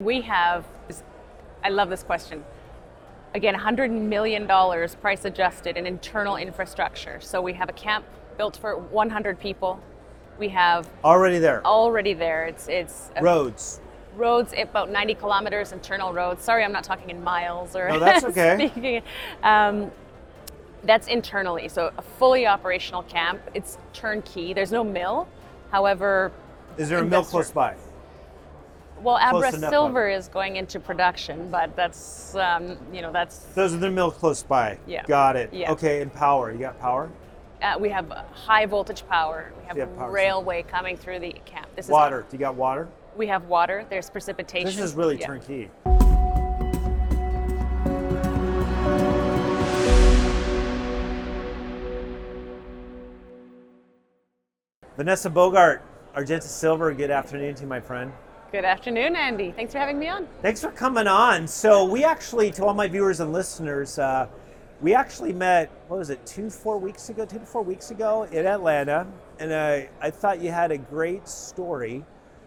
we have, I love this question. Again, $100 million price adjusted in internal infrastructure. So we have a camp built for 100 people. We have Already there. It's Roads. roads, about 90 kilometers internal roads. Sorry, I'm not talking in miles or. No, that's okay. speaking. That's internally. So a fully operational camp. It's turnkey. There's no mill. However, Is there a mill close by? well, Close Abra enough, Silver is going into production, but that's that's. Those are the mill close by. Yeah. Got it. Yeah. Okay, and power. You got power? We have high voltage power. We have You have power. railway coming through the camp. This Water. Do you got water? We have water. There's precipitation. This is really Yeah. turnkey. Vanessa Bogart, Argenta Silver, good afternoon to you, my friend. Good afternoon, Andy. Thanks for having me on. Thanks for coming on. So we actually, to all my viewers and listeners, we actually met, what was it, 2 to 4 weeks ago in Atlanta. And I thought you had a great story.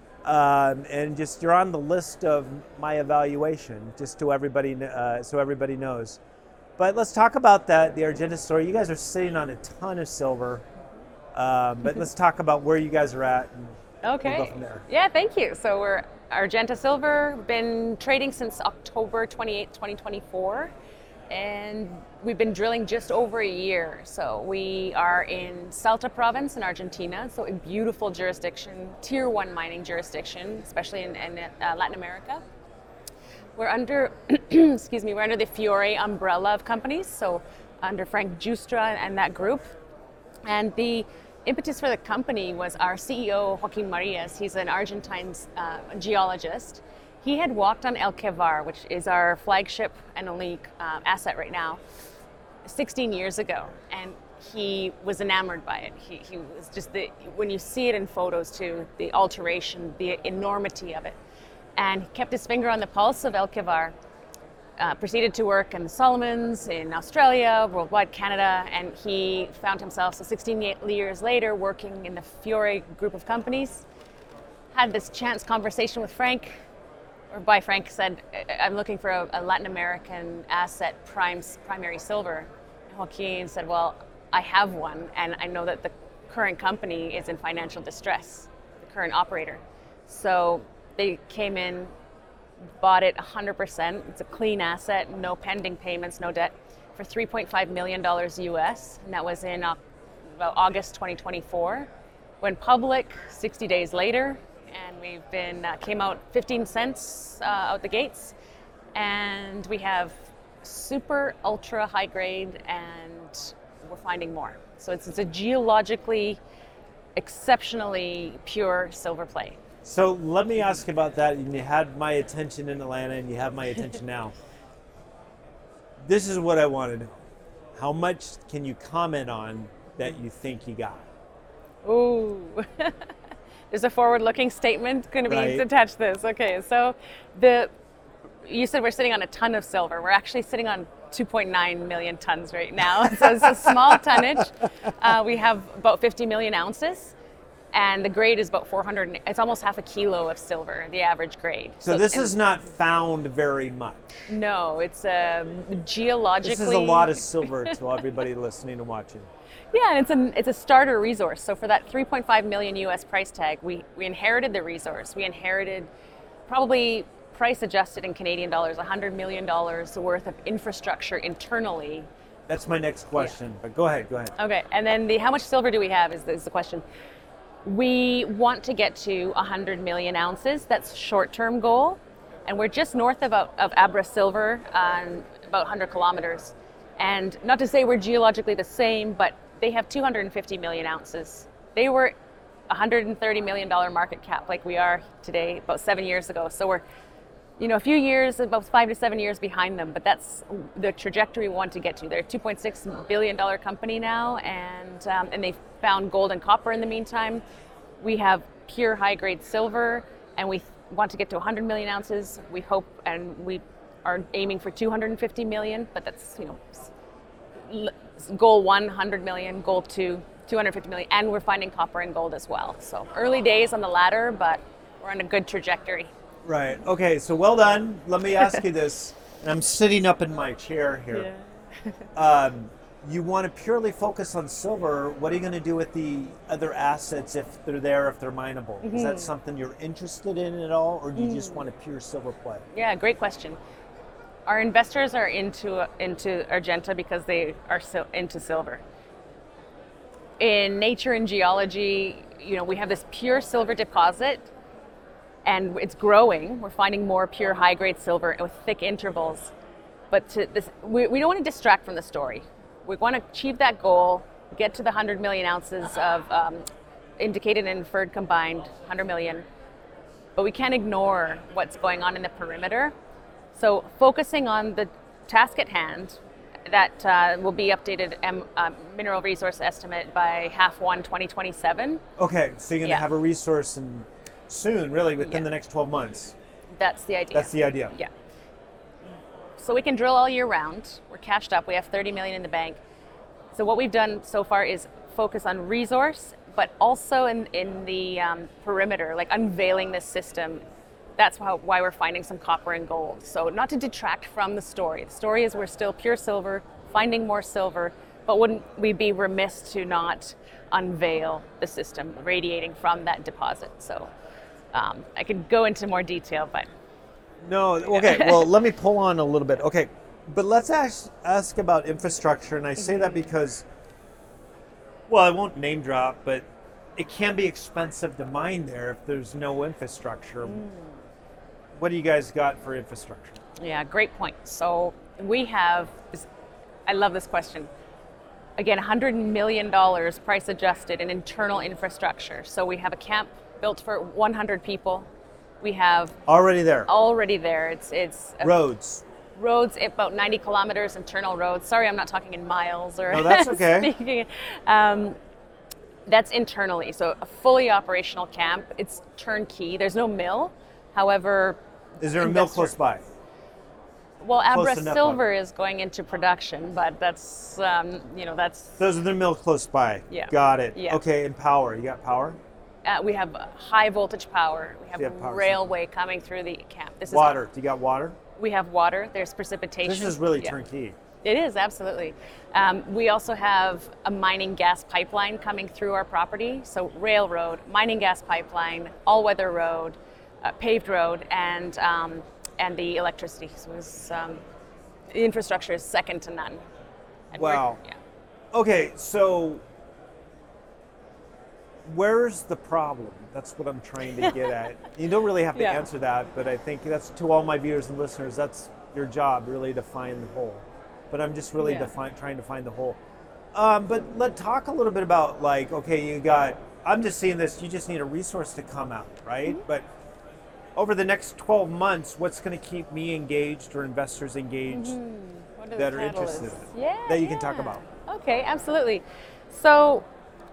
And just, you're on the list of my evaluation, just to everybody, so everybody knows. But let's talk about that, the Argenta story. You guys are sitting on a ton of silver. But let's talk about where you guys are at. And Okay. we'll go from there. Yeah, thank you. So we're Argenta Silver, been trading since October 28, 2024. And we've been drilling just over a year. So we are in Salta province in Argentina, so a beautiful jurisdiction, tier 1 mining jurisdiction, especially in Latin America. We're under, excuse me, we're under the Fiore umbrella of companies, so under Frank Giustra and that group. And the impetus for the company was our CEO, Joaquin Marias. He's an Argentine geologist. He had walked on El Quevar, which is our flagship and only asset right now, 16 years ago. And he was enamored by it. He was just, when you see it in photos too, the alteration, the enormity of it. And he kept his finger on the pulse of El Quevar. Proceeded to work in the Solomons, in Australia, worldwide Canada, and he found himself, so 16 years later, working in the Fiore group of companies. Had this chance conversation with Frank, whereby Frank said, I'm looking for a Latin American asset, primary silver. And Joaquin said, well, I have one, and I know that the current company is in financial distress, the current operator. So they came in, bought it 100%. It's a clean asset, no pending payments, no debt, for $3.5 million US. And that was in about August 2024. Went public 60 days later, and we've been, came out 15 cents out the gates. And we have super ultra high grade, and we're finding more. So it's a geologically exceptionally pure silver play. So let me ask about that. You had my attention in Atlanta, and you have my attention now. This is what I want to know. How much can you comment on that you think you got? Ooh, there's a forward-looking statement going to be Right. attached to this. Okay, so you said we're sitting on a ton of silver. We're actually sitting on 2.9 million tons right now. So it's a small tonnage. We have about 50 million ounces. And the grade is about 400, it's almost half a kilo of silver, the average grade. So this is not found very much. No, it's geologically. This is a lot of silver to everybody listening and watching. Yeah, and it's a starter resource. So for that 3.5 million US price tag, we inherited the resource. We inherited probably price adjusted in Canadian dollars, $100 million worth of infrastructure internally. That's my next question, but go ahead. Okay, and then how much silver do we have is the question. We want to get to 100 million ounces. That's short-term goal. And we're just north of Abra Silver, about 100 kilometers. And not to say we're geologically the same, but they have 250 million ounces. They were $130 million market cap like we are today, about 7 years ago. So we're, a few years, about 5 to 7 years behind them, but that's the trajectory we want to get to. They're a $2.6 billion company now, and they've found gold and copper in the meantime. We have pure high-grade silver, and we want to get to 100 million ounces. We hope, and we are aiming for 250 million, but that's, goal 1, 100 million, goal 2, 250 million, and we're finding copper and gold as well. So early days on the latter, but we're on a good trajectory. Right. Okay. So well done. Let me ask you this. And I'm sitting up in my chair here. You want to purely focus on silver. What are you going to do with the other assets if they're there, if they're mineable? Is that something you're interested in at all, or do you just want a pure silver play? Yeah, great question. Our investors are into Argenta because they are into silver. In nature and geology, we have this pure silver deposit, and it's growing. We're finding more pure high-grade silver with thick intervals. But we don't want to distract from the story. We want to achieve that goal, get to the 100 million ounces of indicated and inferred combined, 100 million. But we can't ignore what's going on in the perimeter. So focusing on the task at hand, that will be updated mineral resource estimate by H1 2027. Okay, so you're going to have a resource soon, really, within the next 12 months. That's the idea. That's the idea. Yeah. So we can drill all year round. We're cashed up. We have 30 million in the bank. So what we've done so far is focus on resource, but also in the perimeter, like unveiling this system. That's why we're finding some copper and gold. So not to detract from the story. The story is we're still pure silver, finding more silver, but wouldn't we be remiss to not unveil the system radiating from that deposit? So I could go into more detail, but... No, okay, well, let me pull on a little bit. Okay, but let's ask about infrastructure, and I say that because, well, I won't name drop, but it can be expensive to mine there if there's no infrastructure. What do you guys got for infrastructure? Yeah, great point. So we have, I love this question. Again, $100 million price adjusted in internal infrastructure. So we have a camp built for 100 people. We have already there. It's roads. Roads, about 90 kilometers internal roads. Sorry, I'm not talking in miles or. No, that's okay. Speaking. That's internally, so a fully operational camp. It's turnkey. There's no mill. However, is there a mill close by? Well, Abra Silver is going into production, but that's that's. Those are the mill close by. Yeah. Got it. Yeah. Okay, and power. You got power? We have high voltage power. We have railway coming through the camp. This water. Do you got water? We have water. There's precipitation. This is really turnkey. It is, absolutely. We also have a mining gas pipeline coming through our property. So railroad, mining gas pipeline, all-weather road, paved road, and the electricity. So the infrastructure is second to none. And wow. Okay, so where's the problem? That's what I'm trying to get at. You don't really have to answer that, but I think that's, to all my viewers and listeners, that's your job, really, to find the hole. But I'm just really trying to find the hole. But let's talk a little bit about, like, okay, I'm just seeing this, you just need a resource to come out, right? Mm-hmm. But over the next 12 months, what's going to keep me engaged or investors engaged that are interested in it, that you can talk about? Okay, absolutely. So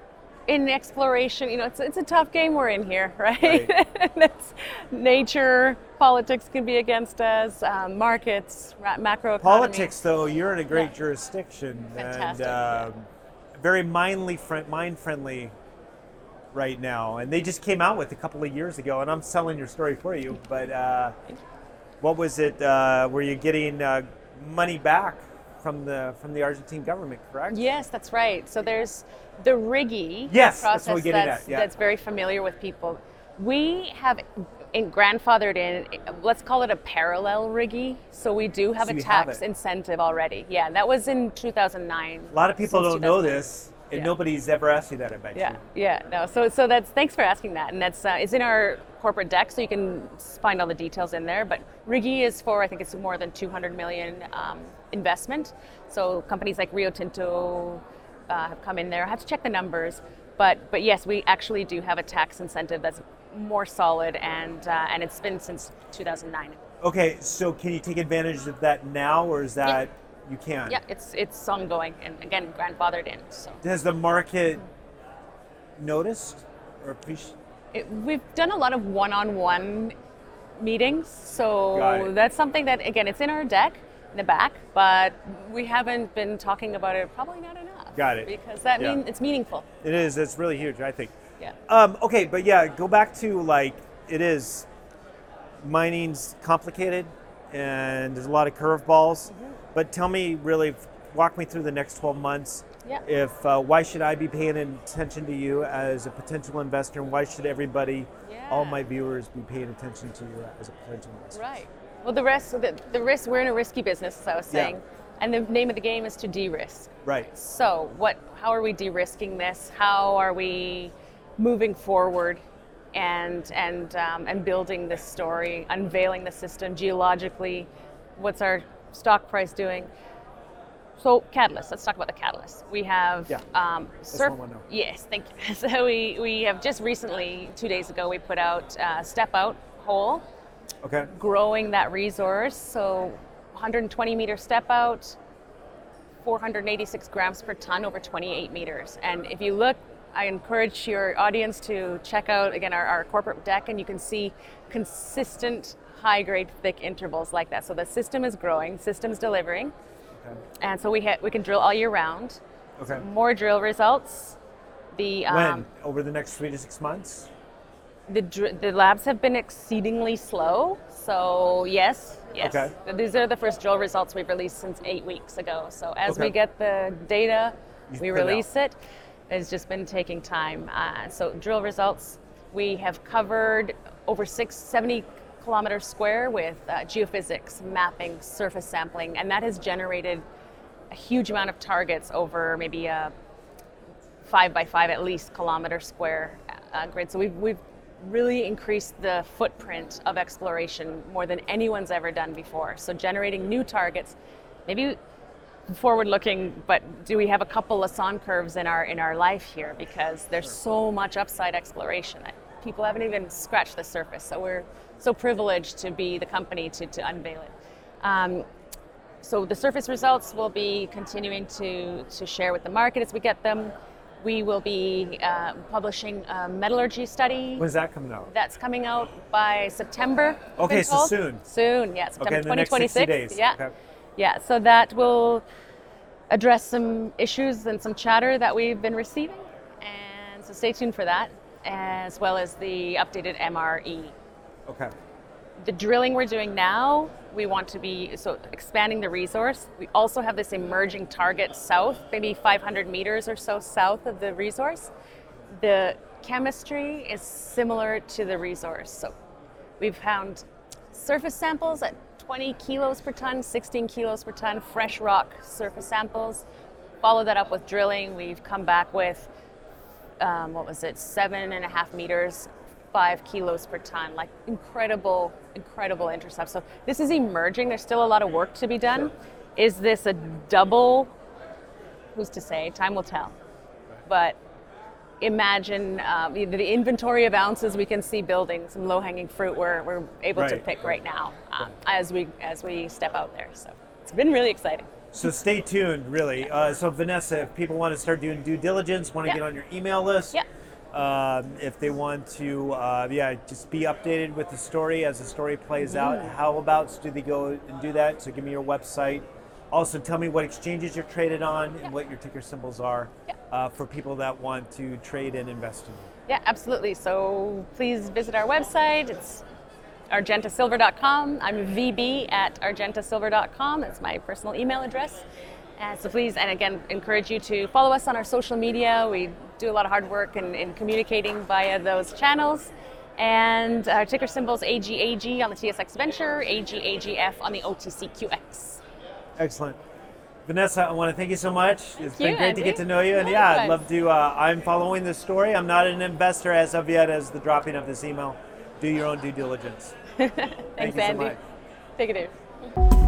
in exploration, it's a tough game we're in here, right? That's nature, politics can be against us, markets, macroeconomy. Politics, though, you're in a great jurisdiction. Fantastic. And very mind-friendly right now. And they just came out with a couple of years ago, and I'm selling your story for you, but what was it, were you getting money back from the Argentine government, correct? Yes, that's right. So there's the RIGI process that's very familiar with people. We have grandfathered in, let's call it a parallel RIGI. So we do have a tax incentive already. Yeah, that was in 2009. A lot of people don't know this, and nobody's ever asked you that, I bet you. Yeah, no. So that's, thanks for asking that. And that's it's in our corporate deck, so you can find all the details in there. But RIGI is for, I think it's more than 200 million investment. So companies like Rio Tinto have come in there. I have to check the numbers, but yes, we actually do have a tax incentive that's more solid, and it's been since 2009. Okay, so can you take advantage of that now, or is that you can? Yeah, it's ongoing, and again, grandfathered in. So has the market noticed or appreciated? We've done a lot of one-on-one meetings, so that's something that, again, it's in our deck in the back, but we haven't been talking about it, probably not enough. Got it. Because that means it's meaningful. It is. It's really huge, I think. Yeah. Okay, but go back to, like, it is mining's complicated and there's a lot of curveballs. But tell me, really, walk me through the next 12 months. Yeah. If why should I be paying attention to you as a potential investor, and why should everybody, all my viewers, be paying attention to you as a potential investor? Right. Well, the risk, we're in a risky business, as I was saying, and the name of the game is to de-risk. Right. So, how are we de-risking this? How are we moving forward and building this story, unveiling the system geologically? What's our stock price doing? So catalyst. Let's talk about the catalyst. We have Yes, thank you. So we have just recently, 2 days ago, we put out step out hole. Okay. Growing that resource. So 120 meter step out, 486 grams per ton over 28 meters. And if you look, I encourage your audience to check out again our corporate deck, and you can see consistent high grade thick intervals like that. So the system is growing, system's delivering. And so we can drill all year round. Okay. So more drill results. When? Over the next 3 to 6 months? The labs have been exceedingly slow. So yes. Okay. These are the first drill results we've released since 8 weeks ago. So as we get the data, we release it. It's just been taking time. So drill results, we have covered over 70 kilometers square with geophysics, mapping, surface sampling, and that has generated a huge amount of targets over maybe a 5 by 5 at least kilometer square grid. So we've really increased the footprint of exploration more than anyone's ever done before. So generating new targets, maybe forward looking, but do we have a couple Lassonde curves in our life here, because there's so much upside exploration that people haven't even scratched the surface. So we're so privileged to be the company to unveil it. So the surface results we'll be continuing to share with the market as we get them. We will be publishing a metallurgy study. When's that coming out? That's coming out by September. Okay, so soon. Soon, yeah, September 2026. The next 60 days. Yeah. Okay. Yeah, so that will address some issues and some chatter that we've been receiving. And so stay tuned for that, as well as the updated MRE. Okay. The drilling we're doing now, we want to be expanding the resource. We also have this emerging target south, maybe 500 meters or so south of the resource. The chemistry is similar to the resource. So we've found surface samples at 20 kilos per ton, 16 kilos per ton, fresh rock surface samples. Follow that up with drilling. We've come back with, 7.5 meters, 5 kilos per ton, like incredible intercept. So this is emerging. There's still a lot of work to be done. Is this a double? Who's to say? Time will tell. But imagine the inventory of ounces we can see building, some low-hanging fruit we're able to pick right now as we step out there. So it's been really exciting. So stay tuned, really. So Vanessa, if people want to start doing due diligence, want to get on your email list, if they want to, just be updated with the story as the story plays out, how about do they go and do that? So give me your website. Also, tell me what exchanges you're traded on and what your ticker symbols are for people that want to trade and invest in you. Yeah, absolutely. So please visit our website. It's argentasilver.com. I'm vb@argentasilver.com. That's my personal email address. So please, and again, encourage you to follow us on our social media. We do a lot of hard work in communicating via those channels. And our ticker symbols AGAG on the TSX Venture, AGAGF on the OTCQX. Excellent. Vanessa, I want to thank you so much. It's been great Andy. to get to know you. And I'd love to, I'm following this story. I'm not an investor as of yet as the dropping of this email. Do your own due diligence. Thanks, Thank you so Andy. much. Take it easy.